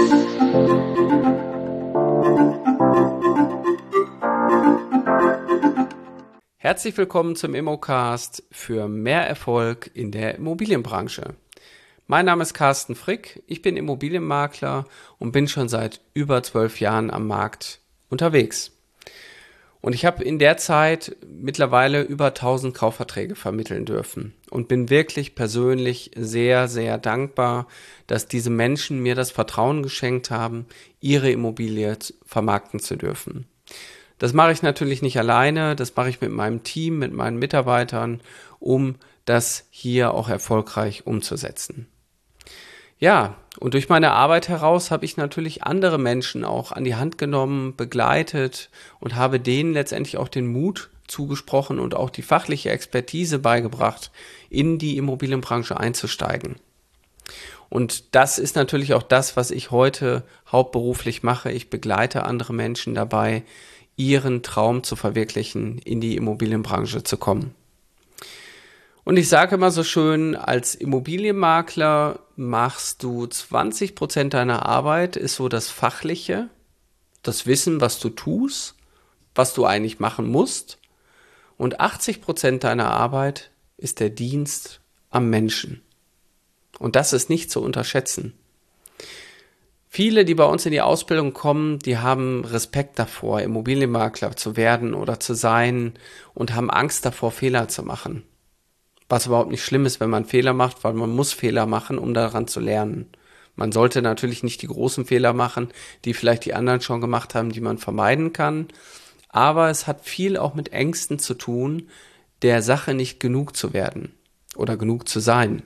Herzlich willkommen zum Immocast für mehr Erfolg in der Immobilienbranche. Mein Name ist Carsten Frick, ich bin Immobilienmakler und bin schon seit über 12 Jahren am Markt unterwegs. Und ich habe in der Zeit mittlerweile über 1000 Kaufverträge vermitteln dürfen und bin wirklich persönlich sehr, sehr dankbar, dass diese Menschen mir das Vertrauen geschenkt haben, ihre Immobilie vermarkten zu dürfen. Das mache ich natürlich nicht alleine, das mache ich mit meinem Team, mit meinen Mitarbeitern, um das hier auch erfolgreich umzusetzen. Ja, und durch meine Arbeit heraus habe ich natürlich andere Menschen auch an die Hand genommen, begleitet und habe denen letztendlich auch den Mut zugesprochen und auch die fachliche Expertise beigebracht, in die Immobilienbranche einzusteigen. Und das ist natürlich auch das, was ich heute hauptberuflich mache. Ich begleite andere Menschen dabei, ihren Traum zu verwirklichen, in die Immobilienbranche zu kommen. Und ich sage immer so schön, als Immobilienmakler machst du 20% deiner Arbeit, ist so das Fachliche, das Wissen, was du tust, was du eigentlich machen musst. Und 80% deiner Arbeit ist der Dienst am Menschen. Und das ist nicht zu unterschätzen. Viele, die bei uns in die Ausbildung kommen, die haben Respekt davor, Immobilienmakler zu werden oder zu sein und haben Angst davor, Fehler zu machen. Was überhaupt nicht schlimm ist, wenn man Fehler macht, weil man muss Fehler machen, um daran zu lernen. Man sollte natürlich nicht die großen Fehler machen, die vielleicht die anderen schon gemacht haben, die man vermeiden kann. Aber es hat viel auch mit Ängsten zu tun, der Sache nicht genug zu werden oder genug zu sein.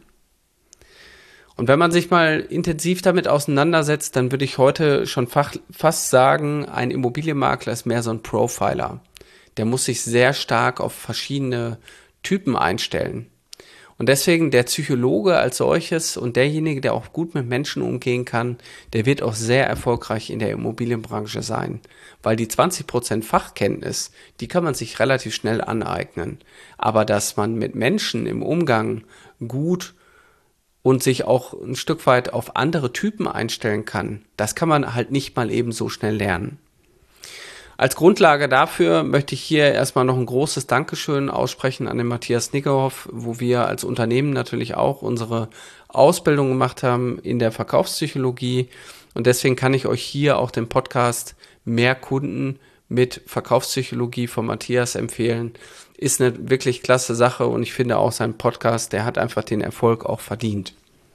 Und wenn man sich mal intensiv damit auseinandersetzt, dann würde ich heute schon fast sagen, ein Immobilienmakler ist mehr so ein Profiler. Der muss sich sehr stark auf verschiedene Typen einstellen. Und deswegen der Psychologe als solches und derjenige, der auch gut mit Menschen umgehen kann, der wird auch sehr erfolgreich in der Immobilienbranche sein. Weil die 20% Fachkenntnis, die kann man sich relativ schnell aneignen. Aber dass man mit Menschen im Umgang gut und sich auch ein Stück weit auf andere Typen einstellen kann, das kann man halt nicht mal eben so schnell lernen. Als Grundlage dafür möchte ich hier erstmal noch ein großes Dankeschön aussprechen an den Matthias Niggerhoff, wo wir als Unternehmen natürlich auch unsere Ausbildung gemacht haben in der Verkaufspsychologie. Und deswegen kann ich euch hier auch den Podcast Mehr Kunden mit Verkaufspsychologie von Matthias empfehlen. Ist eine wirklich klasse Sache und ich finde auch sein Podcast, der hat einfach den Erfolg auch verdient.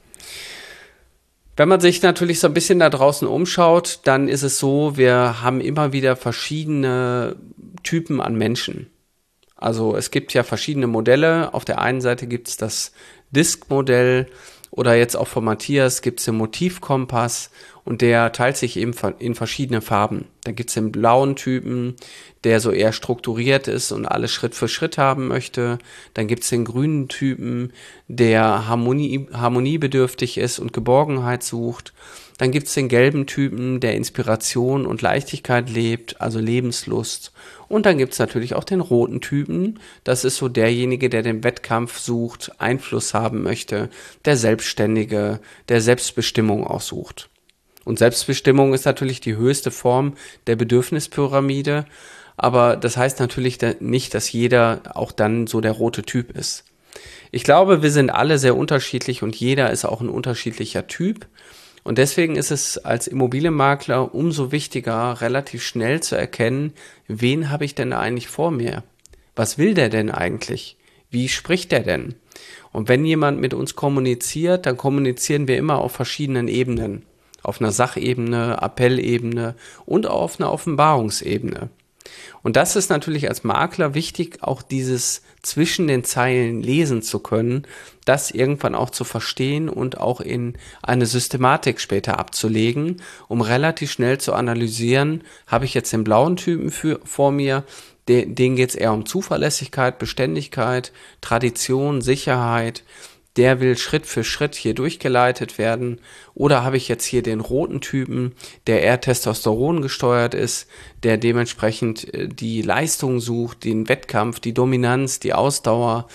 Wenn man sich natürlich so ein bisschen da draußen umschaut, dann ist es so, wir haben immer wieder verschiedene Typen an Menschen. Also es gibt ja verschiedene Modelle. Auf der einen Seite gibt es das DISC-Modell oder jetzt auch von Matthias gibt es den Motivkompass und der teilt sich eben in verschiedene Farben. Da gibt es den blauen Typen, der so eher strukturiert ist und alles Schritt für Schritt haben möchte. Dann gibt es den grünen Typen, der harmoniebedürftig ist und Geborgenheit sucht. Dann gibt es den gelben Typen, der Inspiration und Leichtigkeit lebt, also Lebenslust. Und dann gibt es natürlich auch den roten Typen. Das ist so derjenige, der den Wettkampf sucht, Einfluss haben möchte, der Selbstständige, der Selbstbestimmung auch sucht. Und Selbstbestimmung ist natürlich die höchste Form der Bedürfnispyramide. Aber das heißt natürlich nicht, dass jeder auch dann so der rote Typ ist. Ich glaube, wir sind alle sehr unterschiedlich und jeder ist auch ein unterschiedlicher Typ. Und deswegen ist es als Immobilienmakler umso wichtiger, relativ schnell zu erkennen, wen habe ich denn eigentlich vor mir? Was will der denn eigentlich? Wie spricht der denn? Und wenn jemand mit uns kommuniziert, dann kommunizieren wir immer auf verschiedenen Ebenen. Auf einer Sachebene, Appellebene und auf einer Offenbarungsebene. Und das ist natürlich als Makler wichtig, auch dieses zwischen den Zeilen lesen zu können, das irgendwann auch zu verstehen und auch in eine Systematik später abzulegen, um relativ schnell zu analysieren, habe ich jetzt den blauen Typen vor mir, denen geht es eher um Zuverlässigkeit, Beständigkeit, Tradition, Sicherheit, der will Schritt für Schritt hier durchgeleitet werden. Oder habe ich jetzt hier den roten Typen, der eher Testosteron gesteuert ist, der dementsprechend die Leistung sucht, den Wettkampf, die Dominanz, die Ausdauer,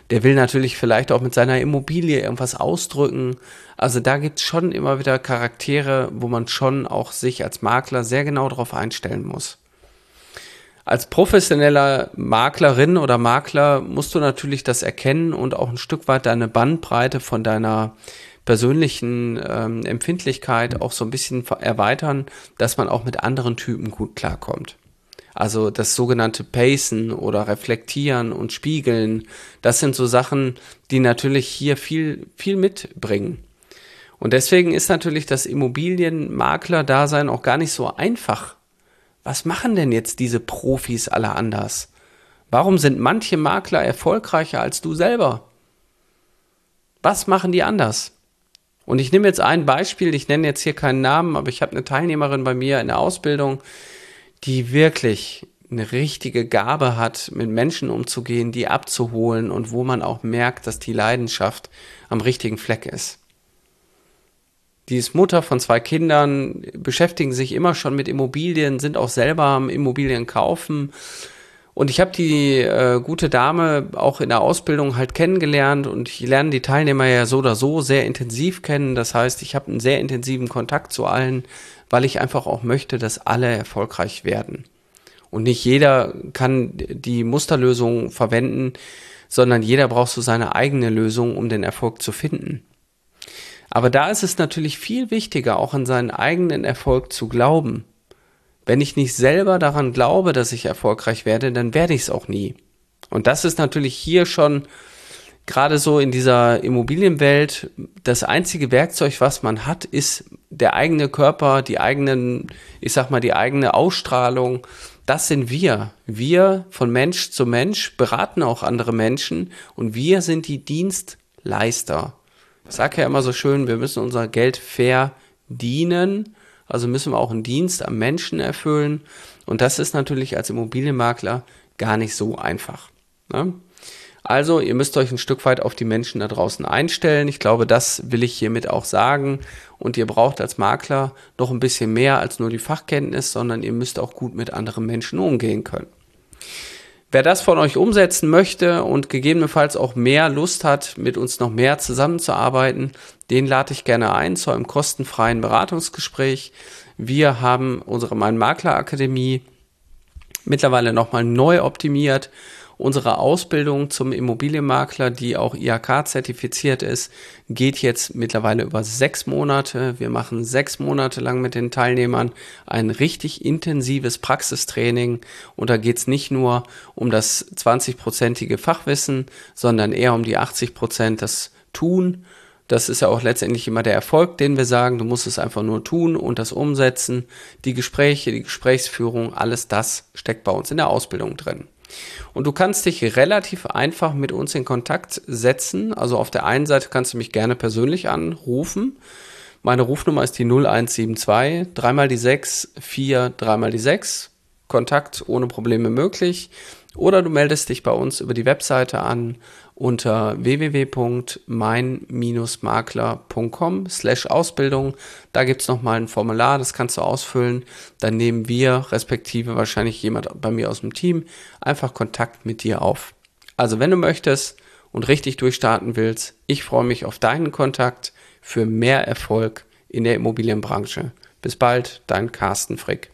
Der will natürlich vielleicht auch mit seiner Immobilie irgendwas ausdrücken. Also da gibt's schon immer wieder Charaktere, wo man schon auch sich als Makler sehr genau darauf einstellen muss. Als professioneller Maklerin oder Makler musst du natürlich das erkennen und auch ein Stück weit deine Bandbreite von deiner persönlichen Empfindlichkeit auch so ein bisschen erweitern, dass man auch mit anderen Typen gut klarkommt. Also das sogenannte Pacen oder Reflektieren und Spiegeln, das sind so Sachen, die natürlich hier viel mitbringen. Und deswegen ist natürlich das Immobilienmakler-Dasein auch gar nicht so einfach. Was machen denn jetzt diese Profis alle anders? Warum sind manche Makler erfolgreicher als du selber? Was machen die anders? Und ich nehme jetzt ein Beispiel, ich nenne jetzt hier keinen Namen, aber ich habe eine Teilnehmerin bei mir in der Ausbildung, die wirklich eine richtige Gabe hat, mit Menschen umzugehen, die abzuholen und wo man auch merkt, dass die Leidenschaft am richtigen Fleck ist. Die ist Mutter von 2 Kindern, beschäftigen sich immer schon mit Immobilien, sind auch selber am Immobilien kaufen. Und ich habe die gute Dame auch in der Ausbildung halt kennengelernt und ich lerne die Teilnehmer ja so oder so sehr intensiv kennen. Das heißt, ich habe einen sehr intensiven Kontakt zu allen, weil ich einfach auch möchte, dass alle erfolgreich werden. Und nicht jeder kann die Musterlösung verwenden, sondern jeder braucht so seine eigene Lösung, um den Erfolg zu finden. Aber da ist es natürlich viel wichtiger, auch an seinen eigenen Erfolg zu glauben. Wenn ich nicht selber daran glaube, dass ich erfolgreich werde, dann werde ich es auch nie. Und das ist natürlich hier schon gerade so in dieser Immobilienwelt das einzige Werkzeug, was man hat, ist der eigene Körper, die eigene Ausstrahlung. Das sind wir. Wir von Mensch zu Mensch beraten auch andere Menschen und wir sind die Dienstleister. Ich sage ja immer so schön, wir müssen unser Geld verdienen, also müssen wir auch einen Dienst am Menschen erfüllen und das ist natürlich als Immobilienmakler gar nicht so einfach. Ne? Also ihr müsst euch ein Stück weit auf die Menschen da draußen einstellen. Ich glaube, das will ich hiermit auch sagen und ihr braucht als Makler noch ein bisschen mehr als nur die Fachkenntnis, sondern ihr müsst auch gut mit anderen Menschen umgehen können. Wer das von euch umsetzen möchte und gegebenenfalls auch mehr Lust hat, mit uns noch mehr zusammenzuarbeiten, den lade ich gerne ein zu einem kostenfreien Beratungsgespräch. Wir haben unsere Mein Makler Akademie mittlerweile nochmal neu optimiert. Unsere Ausbildung zum Immobilienmakler, die auch IHK-zertifiziert ist, geht jetzt mittlerweile über 6 Monate. Wir machen 6 Monate lang mit den Teilnehmern ein richtig intensives Praxistraining. Und da geht es nicht nur um das 20-prozentige Fachwissen, sondern eher um die 80% das Tun. Das ist ja auch letztendlich immer der Erfolg, den wir sagen. Du musst es einfach nur tun und das umsetzen. Die Gespräche, die Gesprächsführung, alles das steckt bei uns in der Ausbildung drin. Und du kannst dich relativ einfach mit uns in Kontakt setzen. Also auf der einen Seite kannst du mich gerne persönlich anrufen. Meine Rufnummer ist die 0172 3 mal die 6 4 3 mal die 6. Kontakt ohne Probleme möglich. Oder du meldest dich bei uns über die Webseite an unter www.mein-makler.com/Ausbildung. Da gibt es nochmal ein Formular, das kannst du ausfüllen. Dann nehmen wir, respektive wahrscheinlich jemand bei mir aus dem Team, einfach Kontakt mit dir auf. Also wenn du möchtest und richtig durchstarten willst, ich freue mich auf deinen Kontakt für mehr Erfolg in der Immobilienbranche. Bis bald, dein Carsten Frick.